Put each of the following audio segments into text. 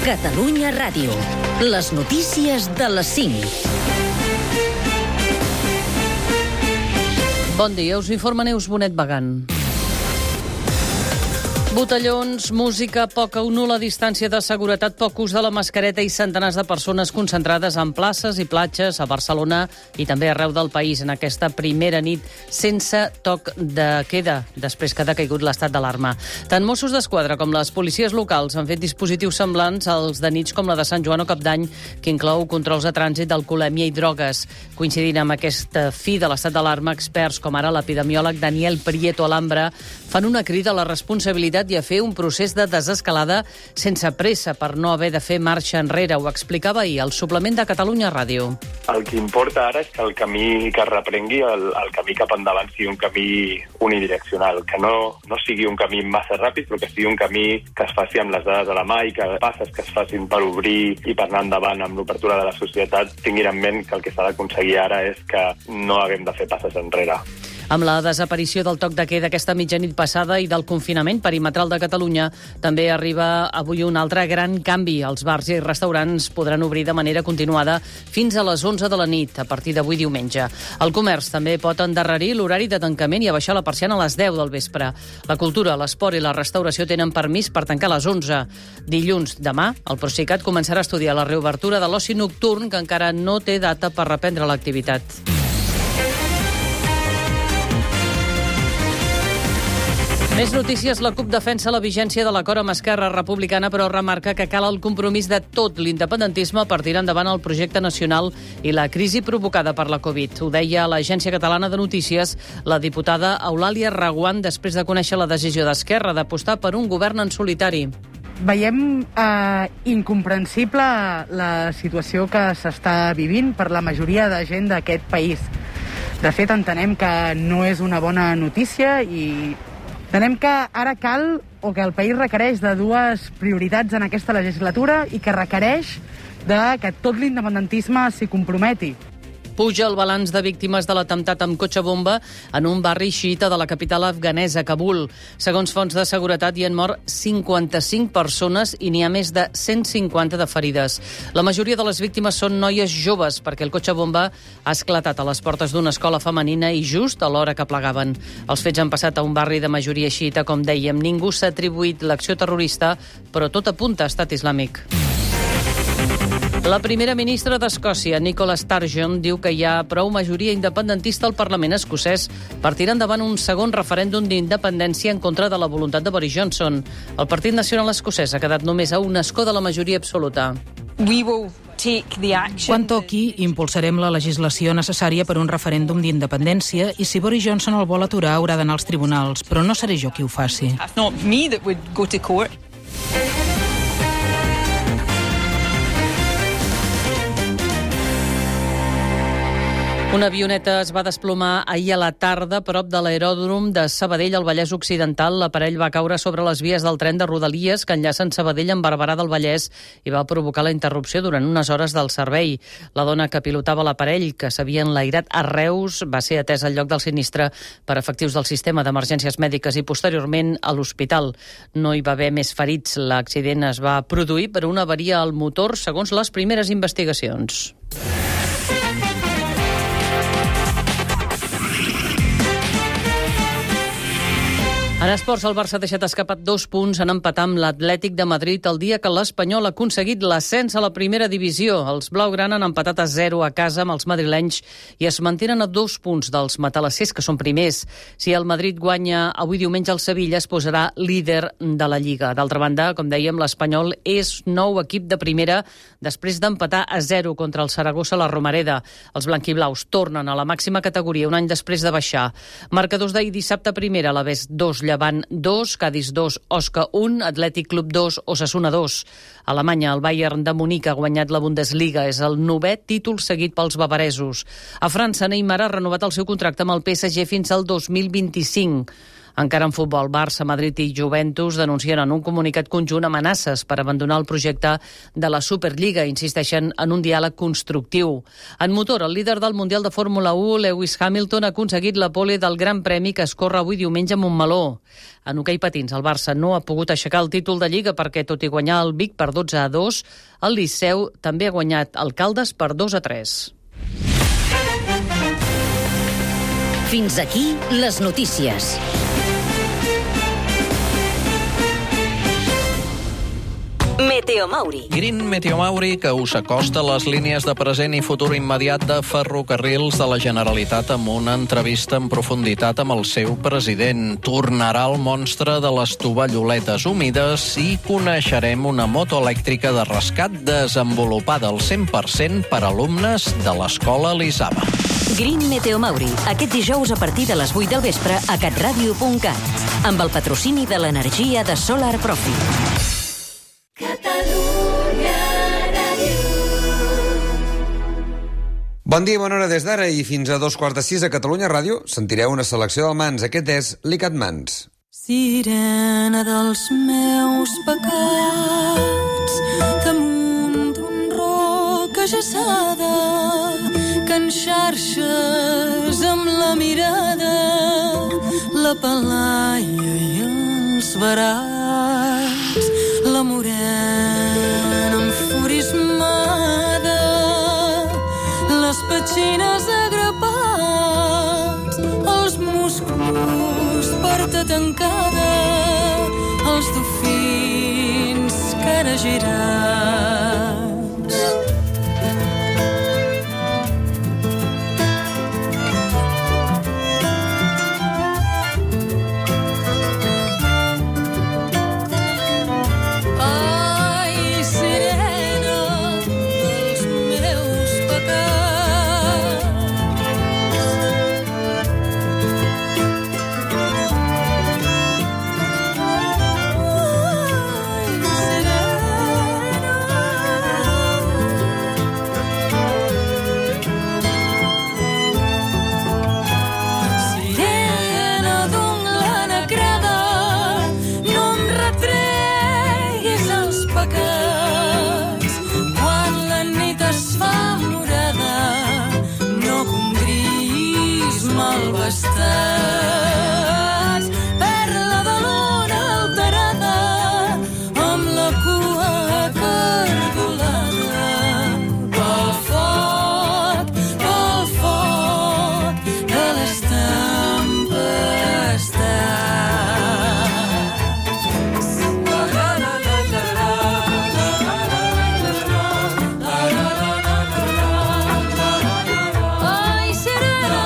Catalunya Ràdio. Les notícies de les 5. Bon dia, us informa Neus Bonet Bagant. Botellons, música, poca o nul·la distància de seguretat, poc ús de la mascareta i centenars de persones concentrades en places i platges a Barcelona i també arreu del país en aquesta primera nit sense toc de queda, després que ha decaigut l'estat d'alarma. Tant Mossos d'Esquadra com les policies locals han fet dispositius semblants als de nits com la de Sant Joan o Cap d'Any, que inclou controls de trànsit d'alcoholèmia i drogues. Coincidint amb aquesta fi de l'estat d'alarma, experts com ara l'epidemiòleg Daniel Prieto Alhambra fan una crida a la responsabilitat i a fer un procés de desescalada sense pressa per no haver de fer marxa enrere. Ho explicava ahir al suplement de Catalunya Ràdio. El que importa ara és que el camí que es reprengui, el camí cap endavant, sigui un camí unidireccional, que no sigui un camí massa ràpid, però que sigui un camí que es faci amb les dades a la mà i que passes que es facin per obrir i per anar endavant amb l'obertura de la societat tinguin en ment que el que s'ha d'aconseguir ara és que no haguem de fer passes enrere. Amb la desaparició del toc de queda aquesta mitjanit passada i del confinament perimetral de Catalunya, també arriba avui un altre gran canvi. Els bars i restaurants podran obrir de manera continuada fins a les 11 de la nit, a partir d'avui diumenge. El comerç també pot endarrerir l'horari de tancament i abaixar la persiana a les 10 del vespre. La cultura, l'esport i la restauració tenen permís per tancar a les 11. Dilluns, demà, el Procicat començarà a estudiar la reobertura de l'oci nocturn, que encara no té data per reprendre l'activitat. Més notícies. La CUP defensa la vigència de l'acord amb Esquerra Republicana, però remarca que cal el compromís de tot l'independentisme per tirar endavant el projecte nacional i la crisi provocada per la Covid. Ho deia a l'Agència Catalana de Notícies la diputada Eulàlia Reguant després de conèixer la decisió d'Esquerra d'apostar per un govern en solitari. Veiem incomprensible la situació que s'està vivint per la majoria de gent d'aquest país. De fet, entenem que no és una bona notícia i entenem que ara cal, o que el país requereix, de dues prioritats en aquesta legislatura i que requereix que tot l'independentisme s'hi comprometi. Puja el balanç de víctimes de l'atemptat amb cotxe bomba en un barri xiita de la capital afganesa, Kabul. Segons fonts de seguretat, hi han mort 55 persones i n'hi ha més de 150 de ferides. La majoria de les víctimes són noies joves, perquè el cotxe bomba ha esclatat a les portes d'una escola femenina i just a l'hora que plegaven. Els fets han passat a un barri de majoria xiita, com dèiem. Ningú s'ha atribuït l'acció terrorista, però tot apunta a Estat Islàmic. La primera ministra d'Escòcia, Nicola Sturgeon, diu que hi ha prou majoria independentista al Parlament escocès per tirar endavant un segon referèndum d'independència en contra de la voluntat de Boris Johnson. El Partit Nacional Escocès ha quedat només a un escó de la majoria absoluta. Quan toqui, impulsarem la legislació necessària per un referèndum d'independència i si Boris Johnson el vol aturar haurà d'anar als tribunals, però no seré jo qui ho faci. Una avioneta es va desplomar ahir a la tarda prop de l'aeròdrom de Sabadell, al Vallès Occidental. L'aparell va caure sobre les vies del tren de Rodalies que enllacen Sabadell amb Barberà del Vallès i va provocar la interrupció durant unes hores del servei. La dona que pilotava l'aparell, que s'havia enlairat a Reus, va ser atesa al lloc del sinistre per efectius del sistema d'emergències mèdiques i posteriorment a l'hospital. No hi va haver més ferits. L'accident es va produir per una avaria al motor, segons les primeres investigacions. En esports, el Barça ha deixat escapat 2 punts en empatar amb l'Atlètic de Madrid el dia que l'Espanyol ha aconseguit l'ascens a la primera divisió. Els blaugrana han empatat a 0 a casa amb els madrilenys i es mantenen a 2 punts dels matalassers, que són primers. Si el Madrid guanya avui diumenge al Sevilla, es posarà líder de la Lliga. D'altra banda, com dèiem, l'Espanyol és nou equip de primera després d'empatar a 0 contra el Saragossa a la Romareda. Els blanquiblaus tornen a la màxima categoria un any després de baixar. Marcadors d'ahir dissabte: primera, l'Alavés 2, Llevant 2, Cádiz 2, Osca 1, Atlètic Club 2, Osasuna 2. A Alemanya, el Bayern de Munic ha guanyat la Bundesliga. És el 9è títol seguit pels bavaresos. A França, Neymar ha renovat el seu contracte amb el PSG fins al 2025. Encara en futbol, Barça, Madrid i Juventus denuncien en un comunicat conjunt amenaces per abandonar el projecte de la Superliga. Insisteixen en un diàleg constructiu. En motor, el líder del Mundial de Fórmula 1, Lewis Hamilton, ha aconseguit la pole del Gran Premi que es corre avui diumenge a Montmeló. En hoquei patins, el Barça no ha pogut aixecar el títol de Lliga perquè, tot i guanyar el Vic per 12-2, el Liceu també ha guanyat el Caldes per 2-3. Fins aquí les notícies. Meteomauri. Green Meteomauri, que us acosta les línies de present i futur immediat de Ferrocarrils de la Generalitat amb una entrevista en profunditat amb el seu president. Tornarà el monstre de les tovalloletes humides i coneixerem una moto elèctrica de rescat desenvolupada al 100% per alumnes de l'escola Elisava. Green Meteomauri, aquest dijous a partir de les 8 del vespre a catradio.cat, amb el patrocini de l'energia de Solar Profit. Bon dia i bona hora des d'ara i fins a 5:45 a Catalunya Ràdio sentireu una selecció del Mans. Aquest és l'ICAT Mans. Sirena dels meus pecats, damunt d'un roc ajaçada, que enxarxes amb la mirada, la palaia i els verats, la morena enfurismada, les petxines agrapats, els musclos, porta tancada, els dofins cara girats. Ai, sirena dels meus pecats, malvestats, perla de l'ona alterada, amb la cua cargolada, pel foc de les tempestats. Ai, serena,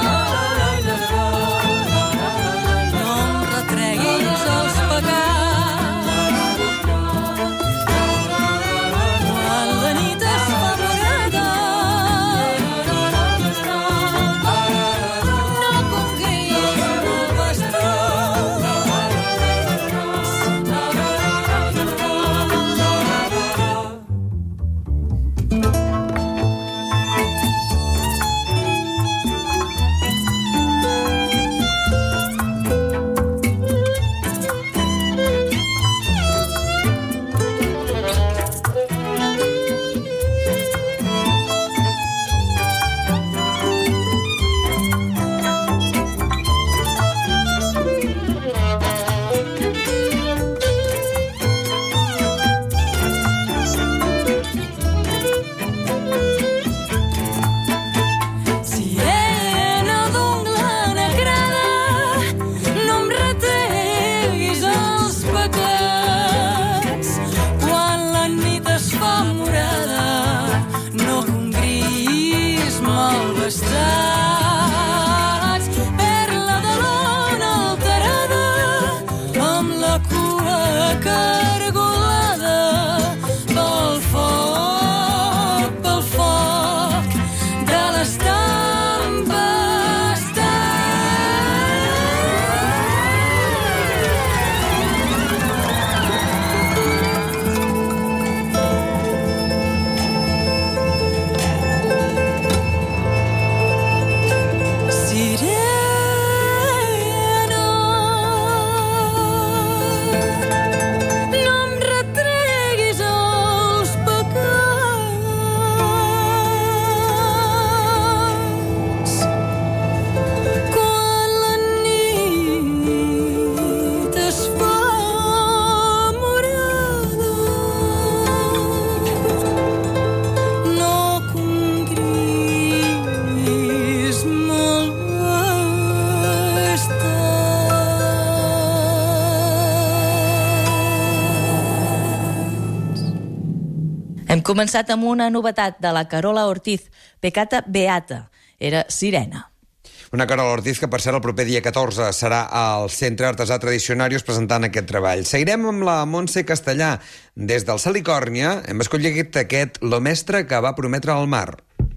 Hem començat amb una novetat de la Carola Ortiz, Peccata Beata, era Sirena. Una Carola Ortiz que, per cert, el proper dia 14 serà al Centre Artesà Tradicionarius presentant aquest treball. Seguirem amb la Montse Castellà. Des del Salicòrnia hem escollit aquest Lo mestre que va prometre al mar.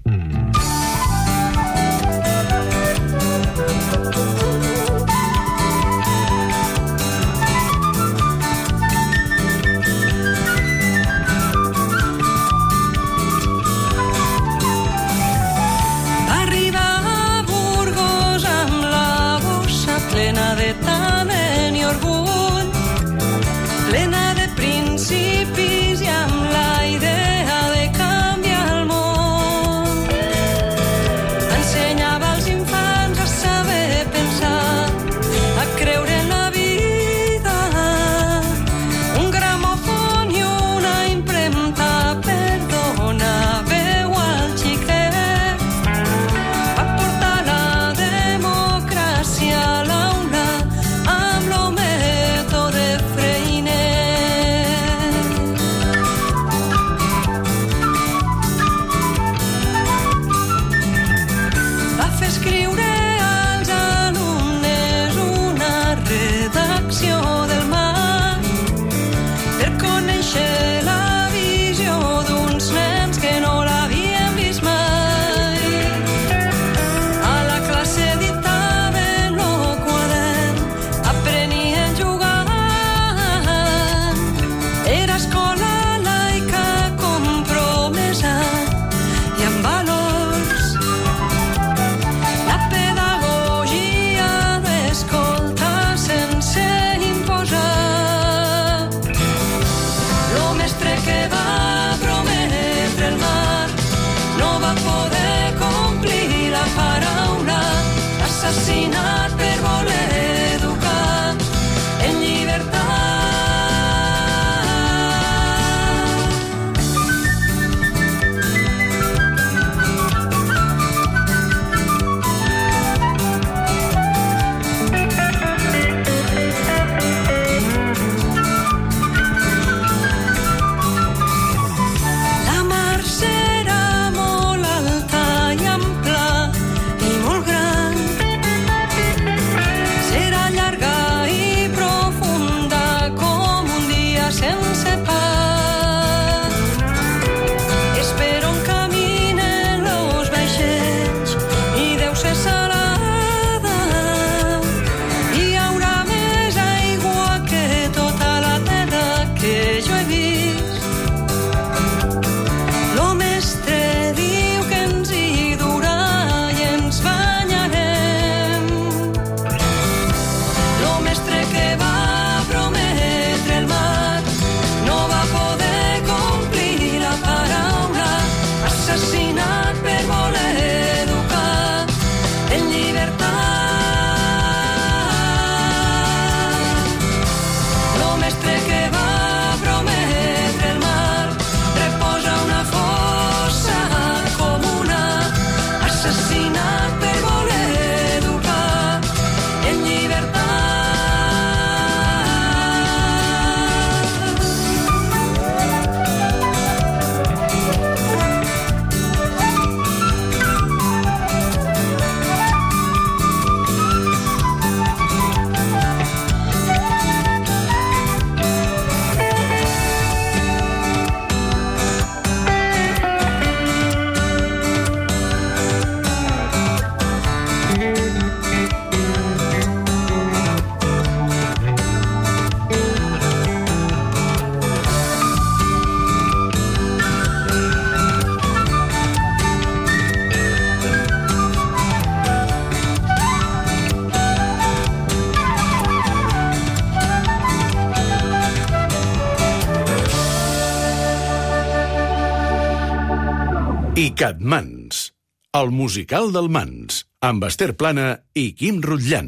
Catmans, el musical del Mans, amb Esther Plana i Quim Rutllant.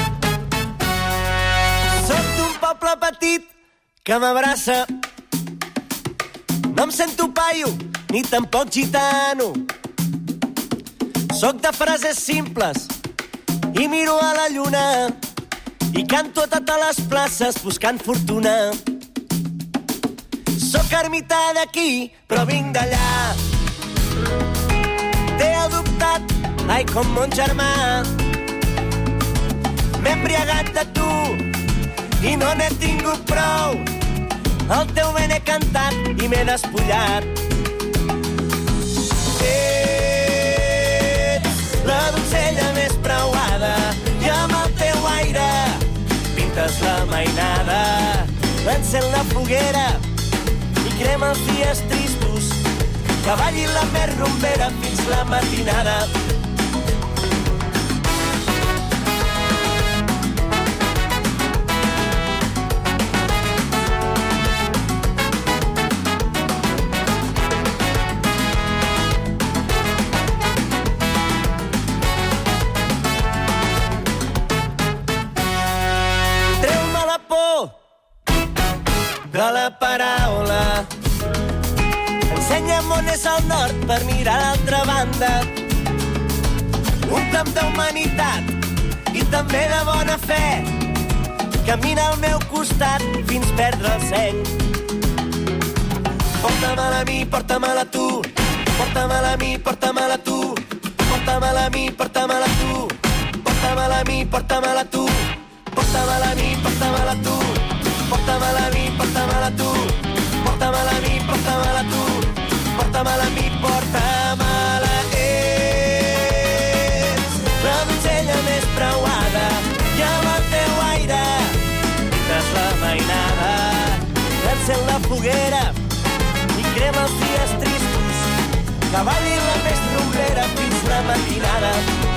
Soc d'un poble petit que m'abraça No em sento paio, ni tampoc gitano. Soc de frases simples i miro a la lluna i canto a totes les places buscant fortuna. Soc ermità d'aquí, però vinc d'allà. T'he adoptat, ai, com mon germà. M'he embriagat de tu i no n'he tingut prou. El teu vent he cantat i m'he despullat. La donzella més preuada i amb el teu aire pintes la mainada. Encén la foguera i crema els dies tristos, que balli la més rumbera fins la matinada. De la paraula. Ensenya'm on és el nord per mirar a l'altra banda. Ompla'm d'humanitat i també de bona fe. Camina al meu costat fins perdre el seny. Porta-me-la a mi, porta-me-la tu. Porta-me-la a mi, porta-me-la tu. Porta-me-la a mi, porta-me-la tu. Porta-me-la a mi, porta-me-la tu. Porta-me-la a mi, porta-me-la tu. Porta-me-la a mi, porta-me-la tu. Porta-me-la a mi, porta-me-la tu. Porta-me-la a mi, porta-me-la. Ets la donzella més preuada i amb el teu aire pintes la mainada. Encén la foguera i crema els dies tristos, que balli la més rumbera fins la matinada.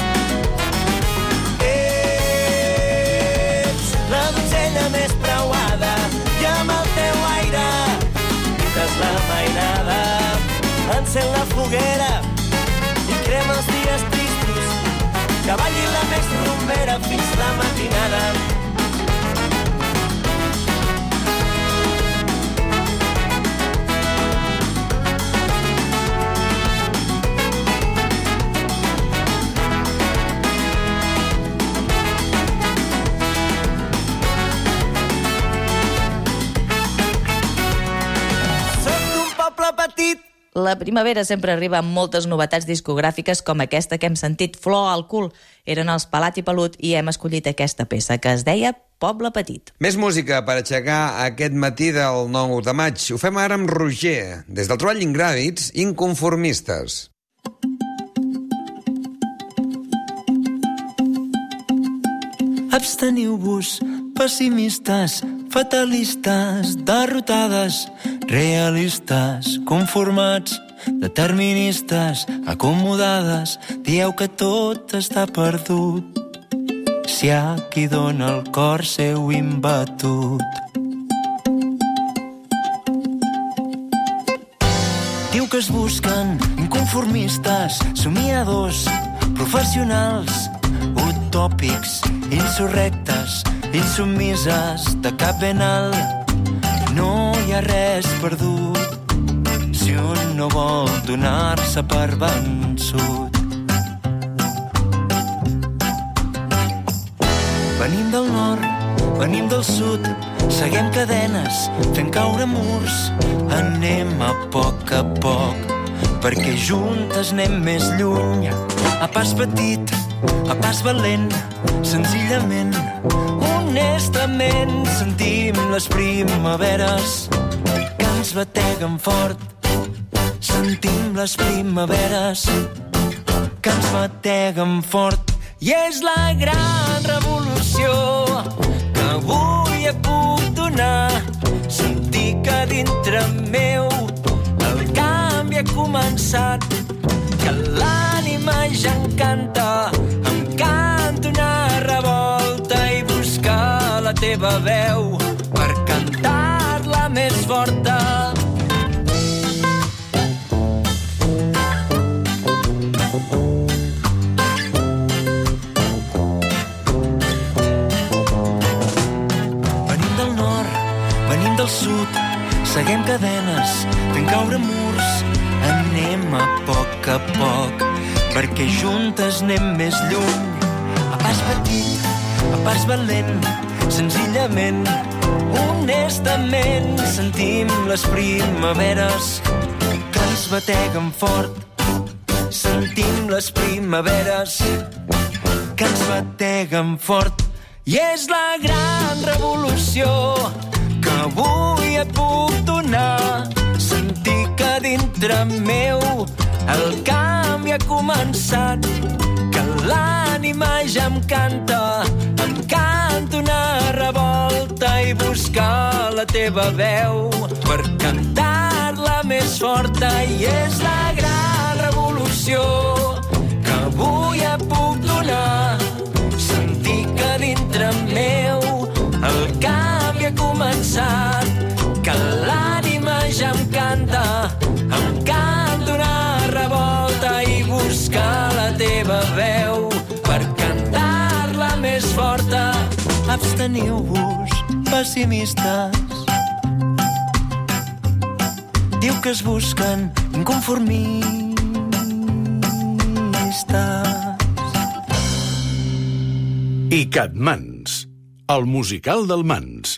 La donzella més preuada i amb el teu aire pintes la mainada. Encén la foguera i crema els dies tristos, que balli la més rumbera fins la matinada. Petit. La primavera sempre arriba amb moltes novetats discogràfiques com aquesta que hem sentit, Flor al cul. Eren els Pelat i Pelut i hem escollit aquesta peça que es deia Poble Petit. Més música per aixecar aquest matí del 9 de maig. Ho fem ara amb Roger, des del treball Ingràvids, Inconformistes. Absteniu-vos, pessimistes, fatalistes, derrotades, realistes, conformats, deterministes, acomodades, dieu que tot està perdut. Si hi ha qui dona el cor seu imbatut. Diu que es busquen inconformistes, somiadors, professionals, utòpics, insurrectes, insubmises, de cap ben alt. No hi ha res perdut si un no vol donar-se per vençut. Venim del nord, venim del sud, seguem cadenes, fent caure murs. Anem a poc, perquè juntes anem més lluny. A pas petit, a pas valent, senzillament, honestament, sentim les primaveres que ens bateguen fort. Sentim les primaveres que ens bateguen fort. I és la gran revolució que avui et puc donar. Sentir que dintre meu el canvi ha començat, que l'ànima ja encanta, em canta una revolta i buscar la teva veu per cantar-la més forta. Venim del nord, venim del sud, seguem cadenes, fent caure murs, anem a poc, perquè juntes anem més lluny. A pas petit, a pas valent, senzillament, honestament, sentim les primaveres que ens bateguen fort. Sentim les primaveres que ens bateguen fort. I és la gran revolució que avui et puc donar. Sentir que dintre meu el canvi ha començat, que l'ànima ja em canta una revolta i buscar la teva veu per cantar-la més forta. I és la gran revolució que avui et puc donar. Sentir que dintre meu el canvi ha començat, que l'ànima ja em canta una revolta i buscar la teva veu per cantar-la més forta. Absteniu-vos, pessimistes. Diu que es busquen inconformistes. ICAT Mans, el musical del Mans.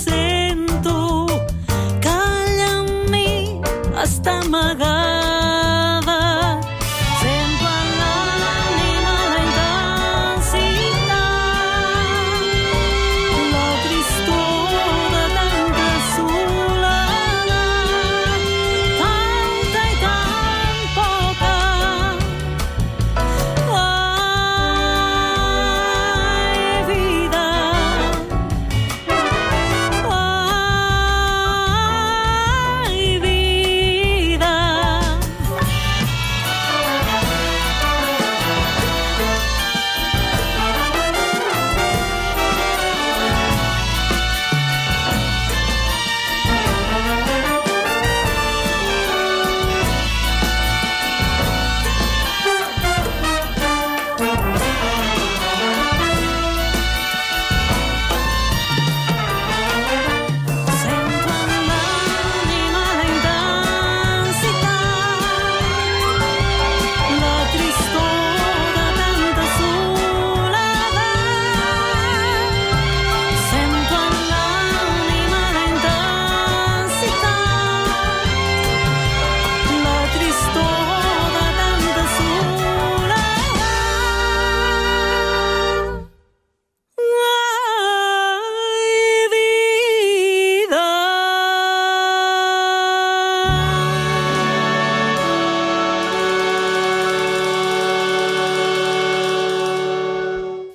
està amagat.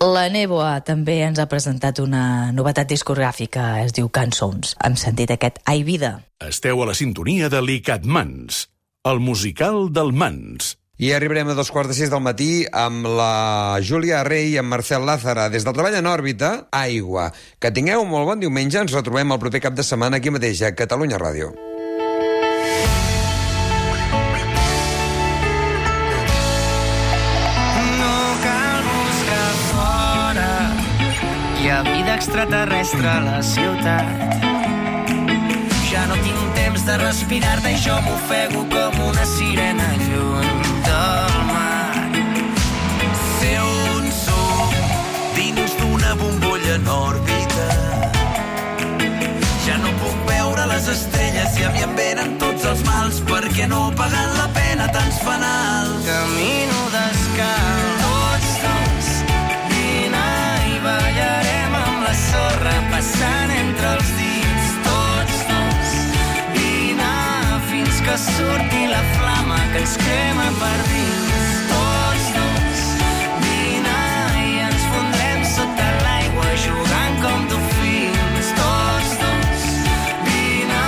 La Néboa també ens ha presentat una novetat discogràfica, es diu Cançons. Hem sentit aquest Ai Vida. Esteu a la sintonia de l'ICAT Mans, el musical del Mans. I arribarem a 5:45 del matí amb la Júlia Rey i en Marcel Lázara. Des del treball en òrbita, Aigua. Que tingueu un molt bon diumenge. Ens retrobem el proper cap de setmana aquí mateix a Catalunya Ràdio. Hi ha vida extraterrestre a la ciutat. Ja no tinc temps de respirar-te i jo m'ofego com una sirena lluny del mar. Ser un som dins d'una bombolla en òrbita. Ja no puc veure les estrelles i a mi em venen tots els mals perquè no pagant la pena tants fanals. Camino descalç, tots dos, vine i ballarem amb la sorra passant entre els dits. Tots dos, vine fins que surti la flama que ens crema per dins. Tots dos, vine i ens fondrem sota l'aigua jugant com dofins. Tots dos, vine,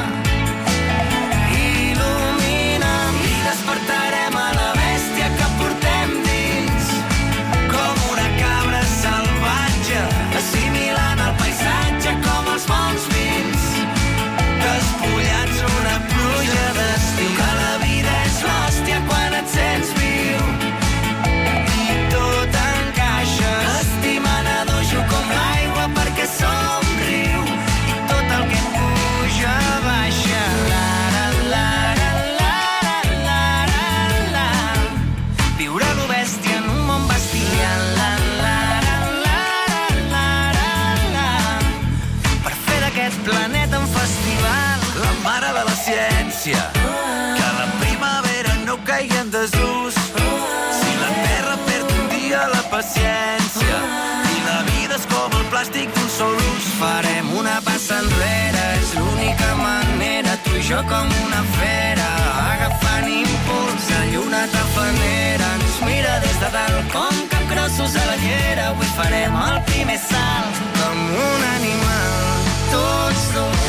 il·lumina'm i despertarem a la bèstia que portem dins. Com una cabra salvatge, assimilant el paisatge com els bons vins. Despullats una pluja d'estiu, que la vida és l'hòstia quan et sents viu. I tot encaixa, estimant a dojo com l'aigua perquè somriu. I tot el que puja baixa. La, la, la, la, la, la, la, la. Viure a lo bèstia en un món bestial. La, la, la, la, la, la, la. Per fer d'aquest planeta un festival. La mare de la ciència, que la primavera no caigui en desús. Si la terra perd un dia la paciència i la vida és com el plàstic d'un sol ús. Farem una passa enrere, és l'única manera, tu i jo com una fera, agafant impuls, la lluna tafanera ens mira des de dalt com capgrossos a la llera. Avui farem el primer salt com un animal, tots dos.